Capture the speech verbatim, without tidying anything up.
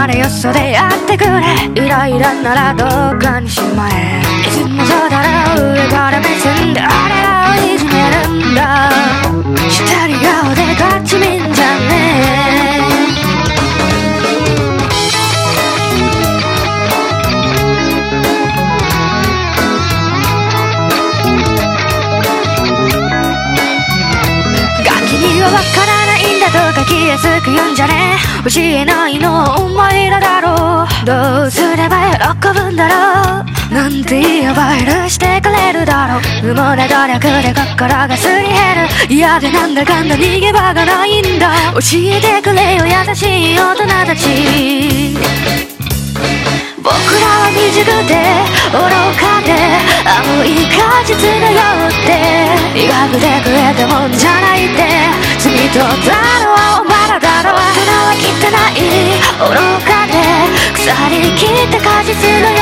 れよそでやってくれ。イライラならどっかにしまえ。いつもそうだろ上から目線であれらをいじめるんだ。したり顔でガチみんじゃねえ。ガキにはわからないんだとか気安く言うんじゃねえ。教えないのお前らだろう。どうすれば喜ぶんだろうなんて言えば許してくれるだろう。無謀な努力で心がすり減る。嫌でなんだかんだ逃げ場がないんだ。教えてくれよ優しい大人たち。僕らは未熟で愚かで青い果実のようって医学で食えたもんじゃないって罪取ったのはお前らだろう。大人は汚い愚かで腐りきった果実のよう